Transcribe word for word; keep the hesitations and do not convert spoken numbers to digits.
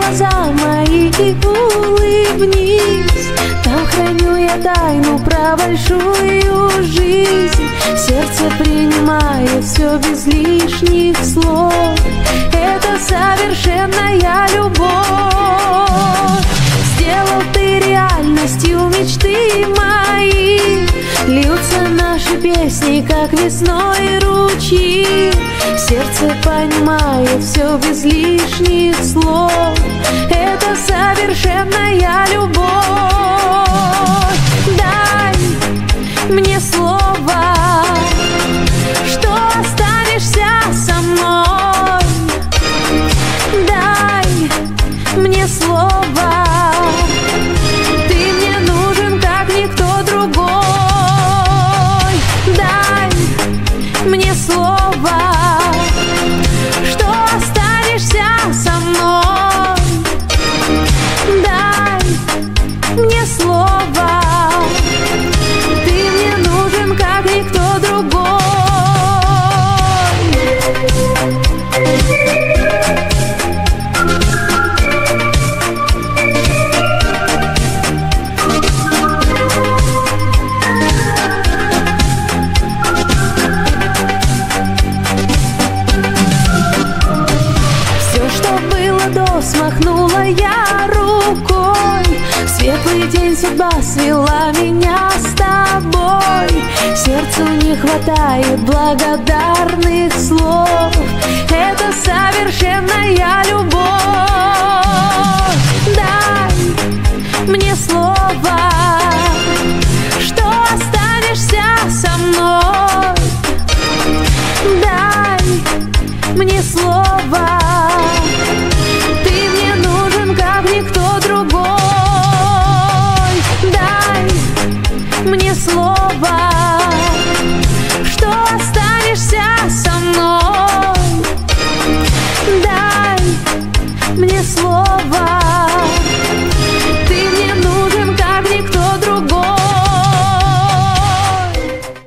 глаза мои и улыбнись. Там храню я тайну про большую жизнь. Сердце принимает все без лишних слов. Это совершенная любовь. Сделал ты реальностью мечты мои. Льются наши песни, как весной ручьи. Сердце понимает все без лишних слов. Это совершенная любовь. Дай мне слово, что останешься со мной. Дай мне слово, ты мне нужен, как никто другой. Дай мне слово, что останешься со мной. Дай мне слово, ты мне нужен, как никто другой. Смахнула я рукой. Светлый день судьба свела меня с тобой. Сердцу не хватает благодарных слов. Это совершенная любовь. Дай мне слово, что останешься со мной. Дай мне слово, никто другой. Дай мне слово,